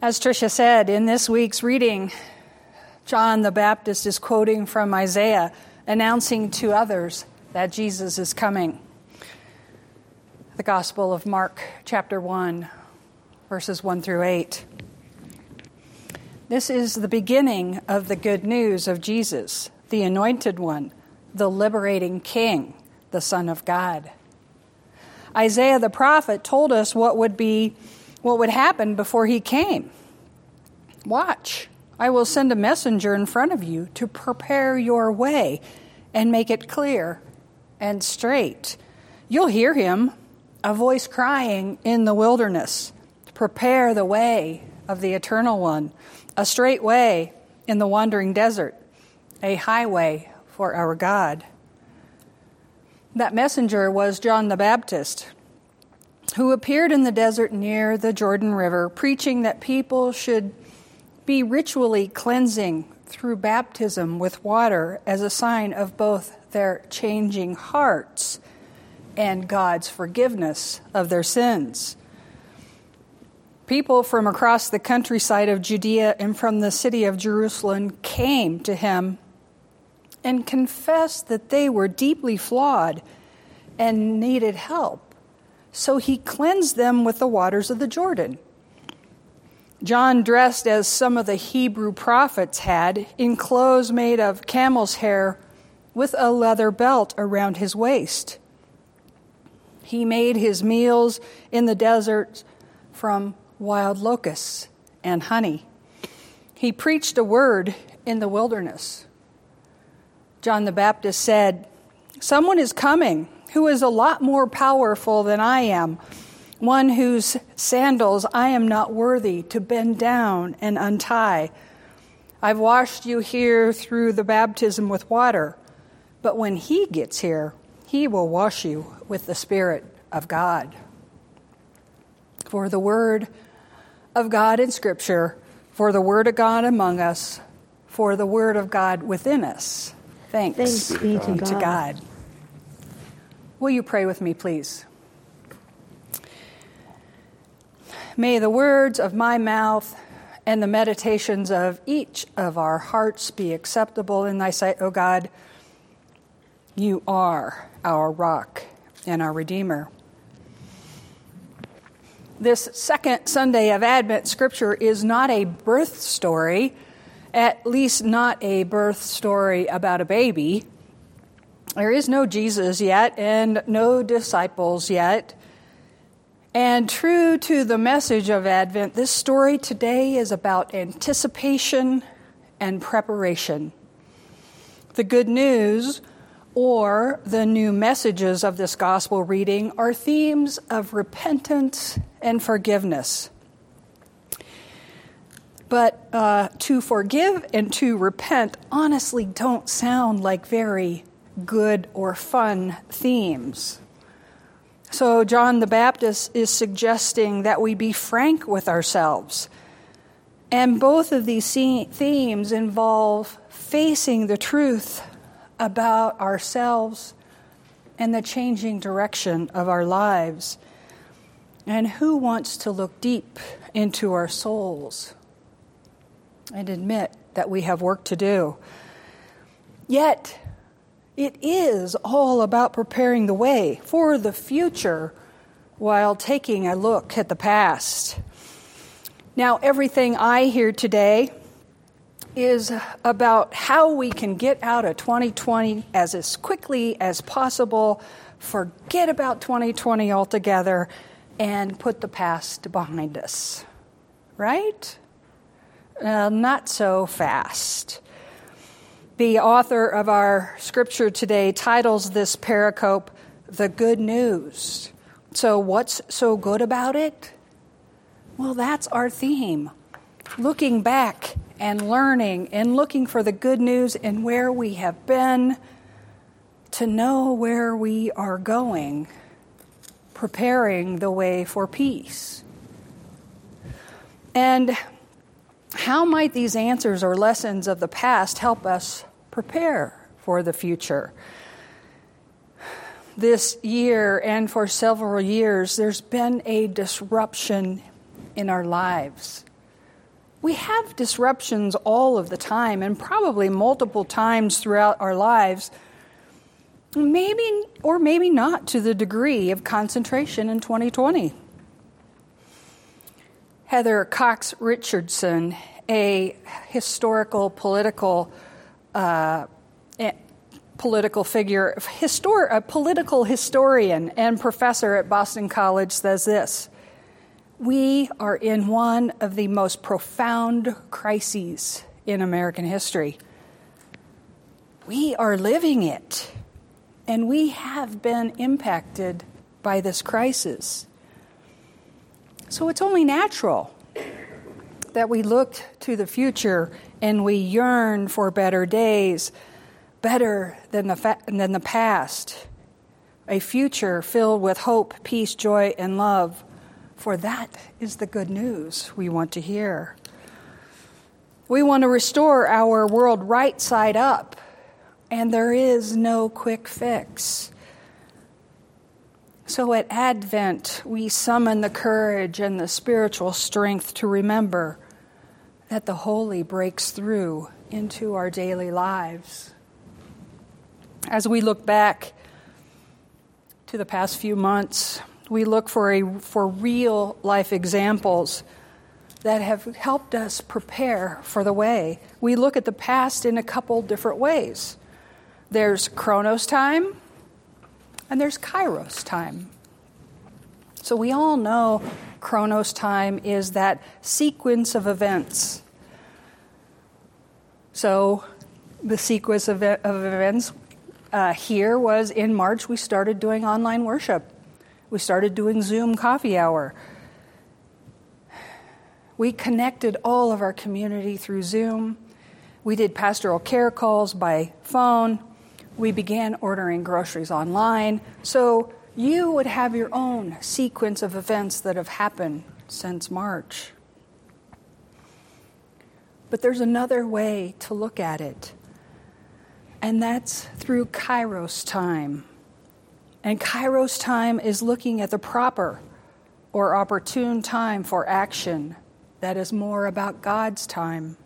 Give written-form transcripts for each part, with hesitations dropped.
As Tricia said, in this week's reading, John the Baptist is quoting from Isaiah, announcing to others that Jesus is coming. The Gospel of Mark, chapter 1, verses 1 through 8. This is the beginning of the good news of Jesus, the Anointed One, the liberating King, the Son of God. Isaiah the prophet told us what would happen before he came. Watch, I will send a messenger in front of you to prepare your way and make it clear and straight. You'll hear him, a voice crying in the wilderness, prepare the way of the Eternal One, a straight way in the wandering desert, a highway for our God. That messenger was John the Baptist, who appeared in the desert near the Jordan River, preaching that people should be ritually cleansing through baptism with water as a sign of both their changing hearts and God's forgiveness of their sins. People from across the countryside of Judea and from the city of Jerusalem came to him and confessed that they were deeply flawed and needed help. So he cleansed them with the waters of the Jordan. John, dressed as some of the Hebrew prophets had, in clothes made of camel's hair with a leather belt around his waist. He made his meals in the desert from wild locusts and honey. He preached a word in the wilderness. John the Baptist said, "Someone is coming who is a lot more powerful than I am, one whose sandals I am not worthy to bend down and untie. I've washed you here through the baptism with water, but when he gets here, he will wash you with the Spirit of God." For the word of God in Scripture, for the word of God among us, for the word of God within us. Thanks be to God. Will you pray with me, please? May the words of my mouth and the meditations of each of our hearts be acceptable in thy sight, O God. You are our rock and our Redeemer. This second Sunday of Advent Scripture is not a birth story, at least not a birth story about a baby. There is no Jesus yet and no disciples yet. And true to the message of Advent, this story today is about anticipation and preparation. The good news, or the new messages of this gospel reading, are themes of repentance and forgiveness. But to forgive and to repent honestly don't sound like very good or fun themes. So John the Baptist is suggesting that we be frank with ourselves. And both of these themes involve facing the truth about ourselves and the changing direction of our lives. And who wants to look deep into our souls and admit that we have work to do? Yet, it is all about preparing the way for the future while taking a look at the past. Now, everything I hear today is about how we can get out of 2020 as quickly as possible, forget about 2020 altogether, and put the past behind us. Right? Not so fast. The author of our scripture today titles this pericope, "The Good News." So what's so good about it? Well, that's our theme. Looking back and learning and looking for the good news in where we have been to know where we are going, preparing the way for peace. And how might these answers or lessons of the past help us prepare for the future? This year and for several years, there's been a disruption in our lives. We have disruptions all of the time, and probably multiple times throughout our lives. Maybe or maybe not to the degree of concentration in 2020. Heather Cox Richardson, a historical political figure, a political historian and professor at Boston College, says this: "We are in one of the most profound crises in American history. We are living it, and we have been impacted by this crisis. So it's only natural that we look to the future and we yearn for better days, better than the past, a future filled with hope, peace, joy, and love. For that is the good news we want to hear. We want to restore our world right side up, and there is no quick fix. So at Advent, we summon the courage and the spiritual strength to remember that the holy breaks through into our daily lives. As we look back to the past few months, we look for real life examples that have helped us prepare for the way. We look at the past in a couple different ways. There's Chronos time, and there's Kairos time. So we all know Chronos time is that sequence of events. So the sequence of events here was in March, we started doing online worship. We started doing Zoom coffee hour. We connected all of our community through Zoom. We did pastoral care calls by phone. We began ordering groceries online. So you would have your own sequence of events that have happened since March. But there's another way to look at it, and that's through Kairos time. And Kairos time is looking at the proper or opportune time for action that is more about God's time.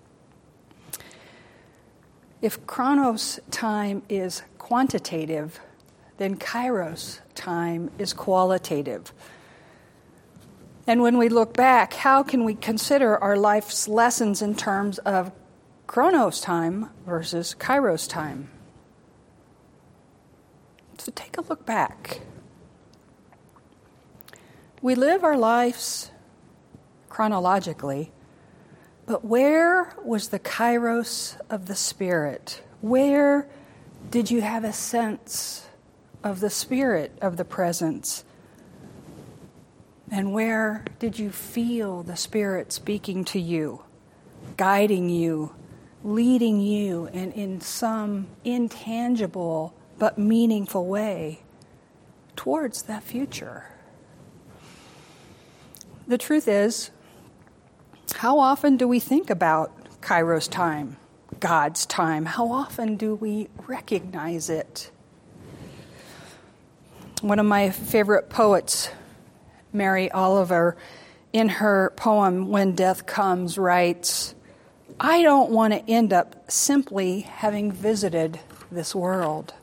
If Chronos time is quantitative, then Kairos time is qualitative. And when we look back, how can we consider our life's lessons in terms of Chronos time versus Kairos time? So take a look back. We live our lives chronologically, but where was the Kairos of the Spirit? Where did you have a sense of the Spirit of the presence? And where did you feel the Spirit speaking to you, guiding you, leading you, and in some intangible but meaningful way towards that future? The truth is, how often do we think about Kairos time, God's time? How often do we recognize it? One of my favorite poets, Mary Oliver, in her poem, When Death Comes, writes, "I don't want to end up simply having visited this world."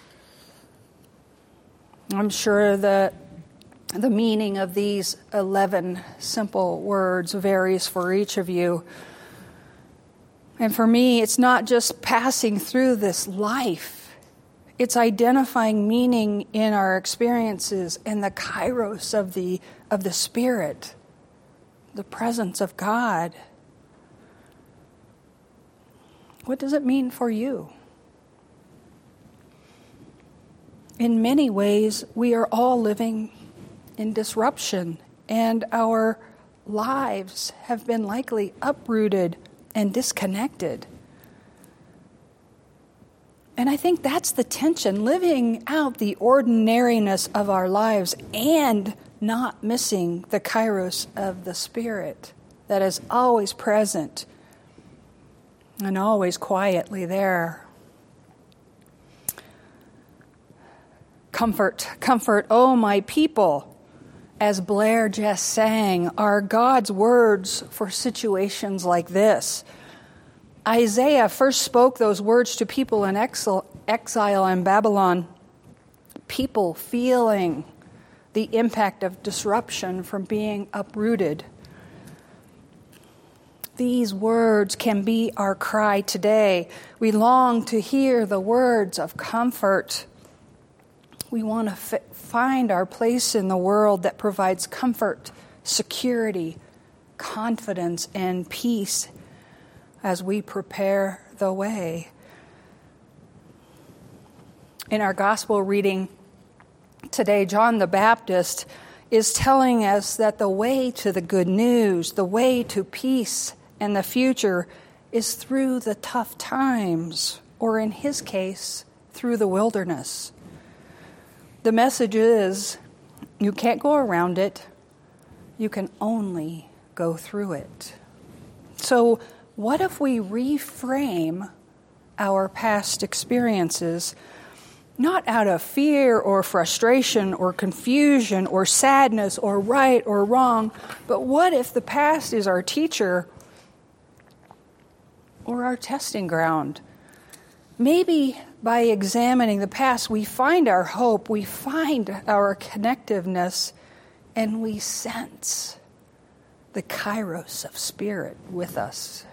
I'm sure that the meaning of these 11 simple words varies for each of you. And for me, it's not just passing through this life. It's identifying meaning in our experiences and the Kairos of the Spirit, the presence of God. What does it mean for you? In many ways, we are all living in disruption, and our lives have been likely uprooted and disconnected. And I think that's the tension, living out the ordinariness of our lives and not missing the Kairos of the Spirit that is always present and always quietly there. Comfort, comfort, oh my people, as Blair just sang, are God's words for situations like this. Isaiah first spoke those words to people in exile in Babylon, people feeling the impact of disruption from being uprooted. These words can be our cry today. We long to hear the words of comfort. We want to find our place in the world that provides comfort, security, confidence, and peace as we prepare the way. In our gospel reading today, John the Baptist is telling us that the way to the good news, the way to peace and the future is through the tough times, or in his case, through the wilderness. The message is, you can't go around it, you can only go through it. So what if we reframe our past experiences, not out of fear or frustration or confusion or sadness or right or wrong, but what if the past is our teacher or our testing ground? Maybe by examining the past, we find our hope, we find our connectiveness, and we sense the kairos of Spirit with us.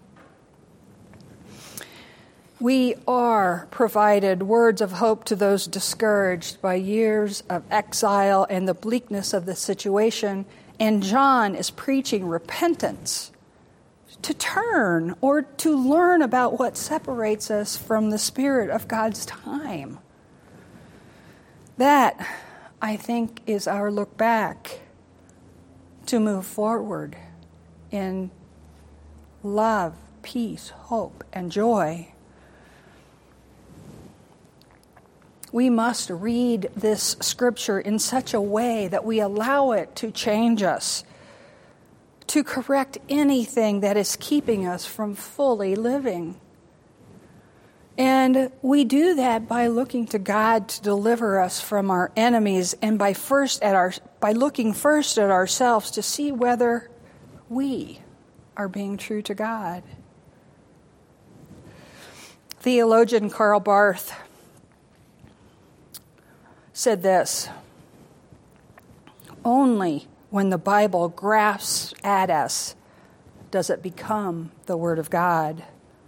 We are provided words of hope to those discouraged by years of exile and the bleakness of the situation, and John is preaching repentance, to turn or to learn about what separates us from the Spirit of God's time. That, I think, is our look back to move forward in love, peace, hope, and joy. We must read this scripture in such a way that we allow it to change us, to correct anything that is keeping us from fully living. And we do that by looking to God to deliver us from our enemies, and by looking first at ourselves to see whether we are being true to God. Theologian Karl Barth said this: only when the Bible grasps at us does it become the Word of God.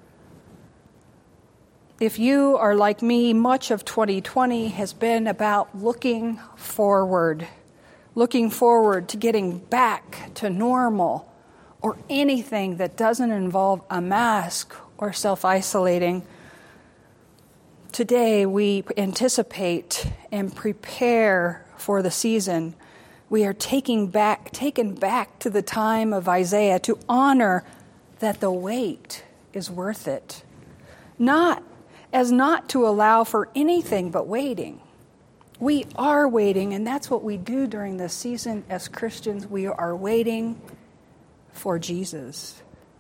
If you are like me, much of 2020 has been about looking forward to getting back to normal, or anything that doesn't involve a mask or self-isolating. Today, we anticipate and prepare for the season. We are taken back to the time of Isaiah to honor that the wait is worth it. Not to allow for anything but waiting. We are waiting, and that's what we do during this season as Christians. We are waiting for Jesus.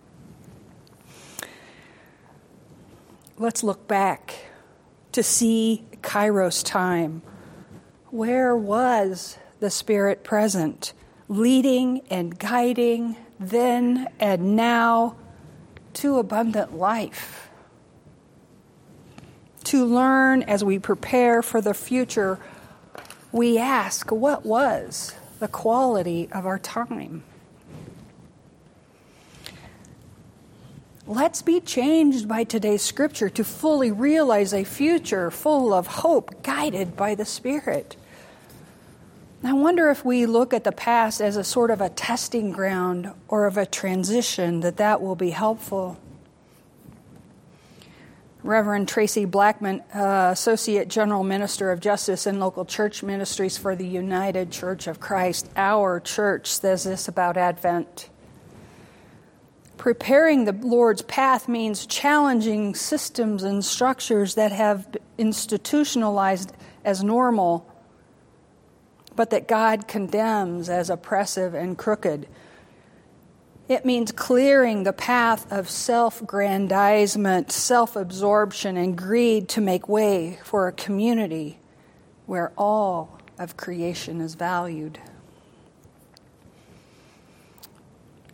Let's look back to see Kairos time. Where was the Spirit present, leading and guiding then and now to abundant life? To learn as we prepare for the future, we ask, what was the quality of our time? Let's be changed by today's scripture to fully realize a future full of hope, guided by the Spirit. I wonder if we look at the past as a sort of a testing ground or of a transition, that will be helpful. Reverend Tracy Blackman, Associate General Minister of Justice and Local Church Ministries for the United Church of Christ, our church, says this about Advent. Preparing the Lord's path means challenging systems and structures that have been institutionalized as normal, but that God condemns as oppressive and crooked. It means clearing the path of self-grandizement, self-absorption, and greed to make way for a community where all of creation is valued.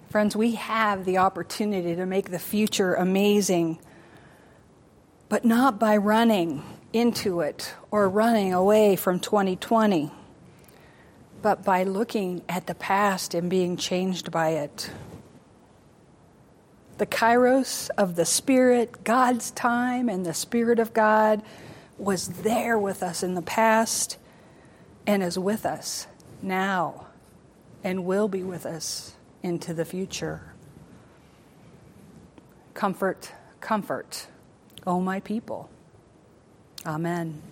Friends, we have the opportunity to make the future amazing, but not by running into it or running away from 2020, but by looking at the past and being changed by it. The kairos of the Spirit, God's time, and the Spirit of God was there with us in the past and is with us now and will be with us into the future. Comfort, comfort, O my people. Amen.